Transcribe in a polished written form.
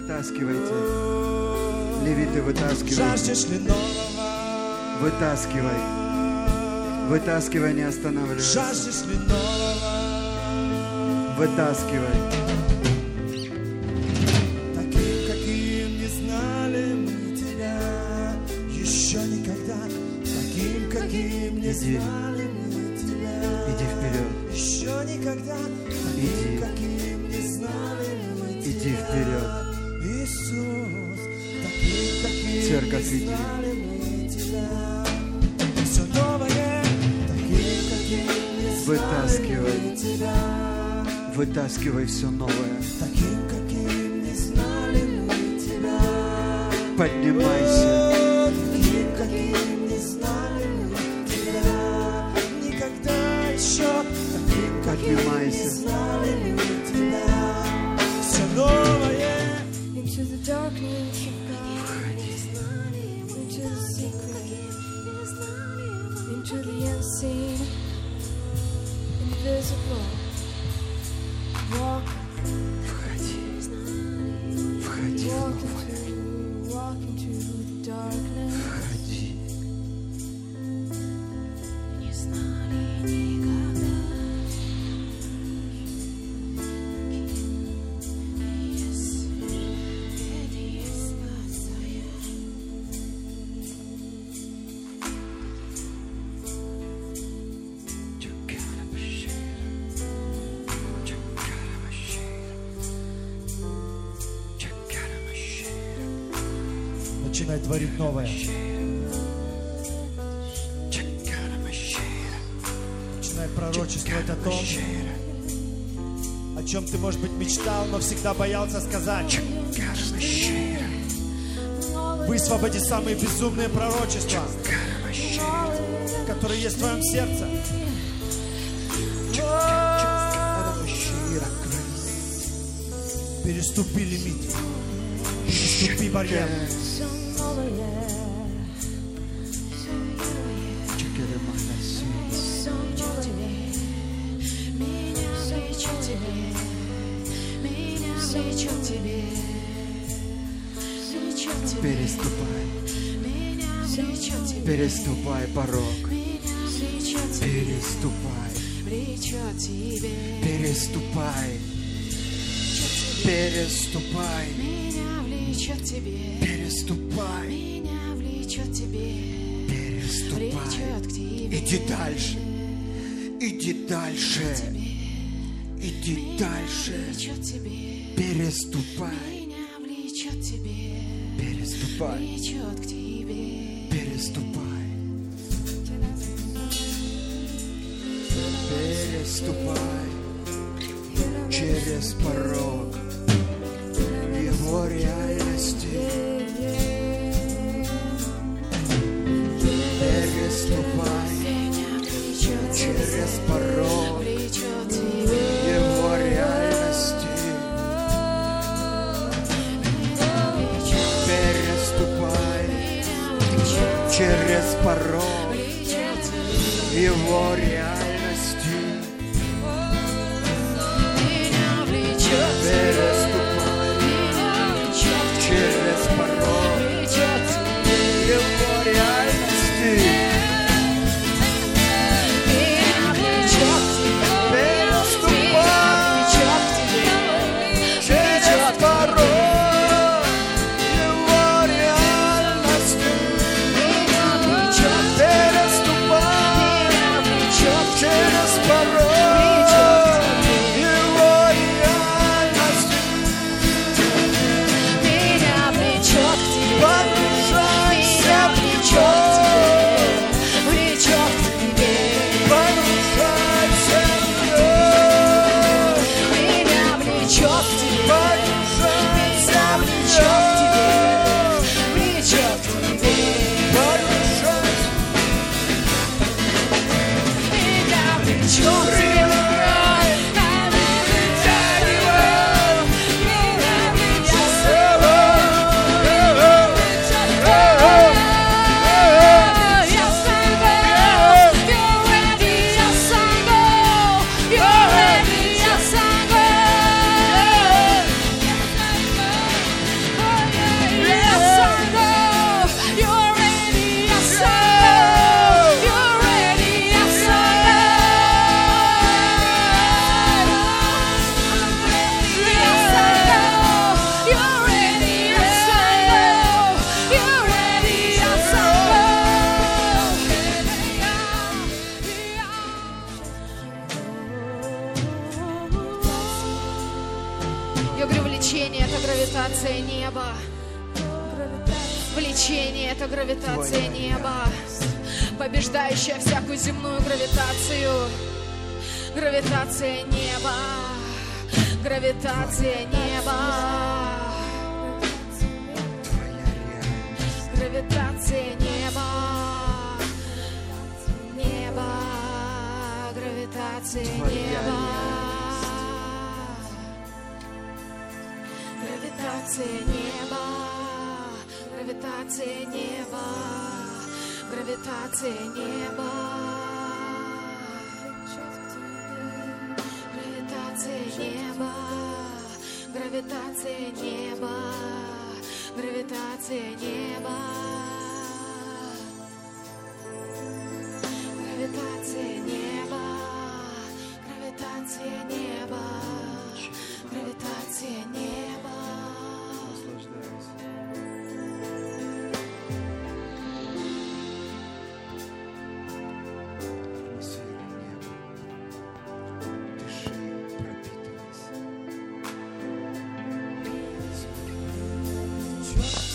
Вытаскивайте. Левиты, вытаскивайте. Жаждешь ли нового? Вытаскивай. Вытаскивай, не останавливайся. Жаждешь ли нового? Вытаскивай. Таким, каким не знали мы тебя еще никогда. Таким, каким не знали мы тебя. Иди вперед. Еще никогда. Иди. Таким, каким не знали мы тебя. Иди вперед. Иисус, таким, каким Церковь, не иди. знали мы тебя. Все новое, таким, каким не знали Вытаскивай. мы тебя. Вытаскивай все новое. Таким, каким не знали мы тебя. Поднимайся. Таким, каким не знали мы тебя. Никогда еще. Таким, каким не знали мы тебя. Все новое. Into the darkness of God, into the secret, into the unseen, invisible. Walk, Входи. Входи в новое. walk into the darkness. Входи. Не знали никогда. Начинай творить новое. Начинай пророчествовать о том, о чем ты, может быть, мечтал, но всегда боялся сказать. Высвободи самые безумные пророчества, которые есть в твоем сердце. Переступи лимит. Переступи барьер. Переступай. Переступай порог. Переступай. Переступай. Переступай. Переступай. Переступай. Иди дальше. Иди дальше. Иди дальше. Переступай. Переступай. Переступай. Переступай через порог его реальности. Переступай через порог его реальности. Переступай через порог его реальности. Переступай через порог его реальности. гравитация неба. Влечение — это гравитация неба, побеждающая всякую земную гравитацию. Гравитация неба, гравитация неба, гравитация неба, неба, гравитация неба, гравитация неба, гравитация неба, гравитация неба. Гравитация неба, гравитация неба, гравитация неба, гравитация неба, гравитация неба, гравитация неба. Наслаждайся. Атмосфера неба. Дыши, пропитывайся.